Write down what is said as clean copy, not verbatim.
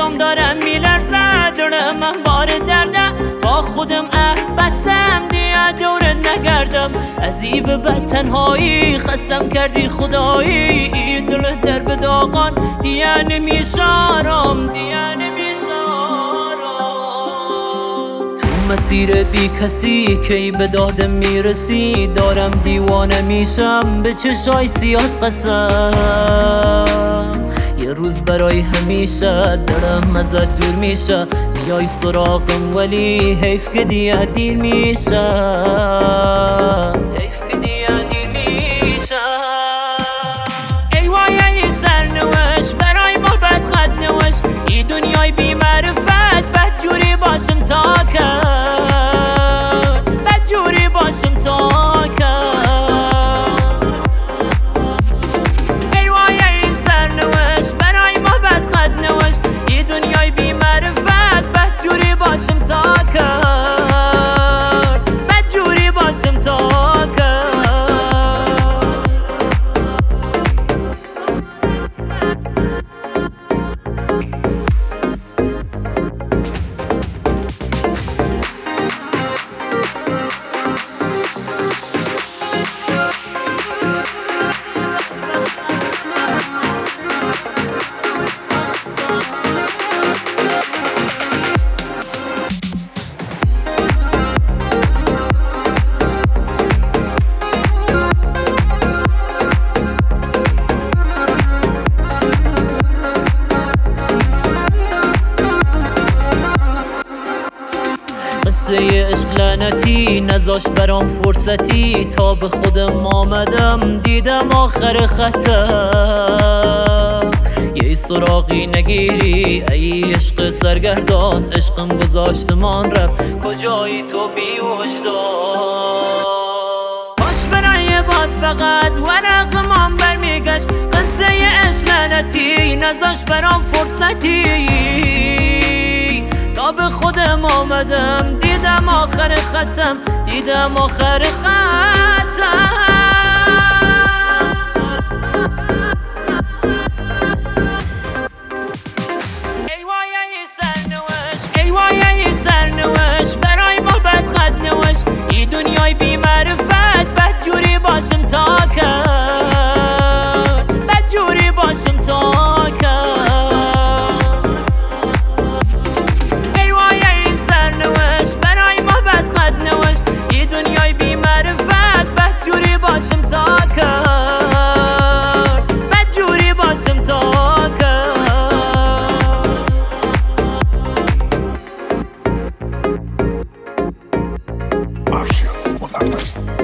چشام دارم میلرزه، دل من بار درده، با خودم بستم دیگه دورت نگردم. از ای به بد تنهایی خستم کردی خدایی، دل در به داغان دیگه نمیشه آرام، دیگه نمیشه آرام. تو مسیر بی کسی کی به دادم میرسی، دارم دیوانه میشم به چشای سیاه قسم. یه روز برای همیشه دلم ازت دور میشه، بیای سراغم ولی حیف که دیگه دیر میشه، حیف که دیگه دیر میشه. ای وای ای سرنوشت برای ما بد خط نوشت، ای دنیای بی معرفت بد جوری باشم تا کرد، بد جوری باشم تا کرد. دنیای بی معرفت بد جوری باشم تا کرد، بد جوری باشم تا کرد. قصه عشق لعنتی نذاش برام فرصتی، تا به خودم آمدم دیدم آخر خطم. یه سراغی نگیری ای عشق سرگردان، عشقم گذاشتمان رفت کجایی تو بی وجدان. باش برای باد فقط ورقمان برمیگشت، قصه عشق لعنتی نذاش برام فرصتی، تا به خودم آمدم دیدم آخر ختم، دیدم آخر ختم. ای وای ای سرنوشت، ای وای ای سرنوشت برای ما بد خط نوشت، ای دنیای بی معرفت بد جوری باشم تا کرد، بد جوری باشم تا کرد. باشم تا کرد، بد جوری باشم تا کرد.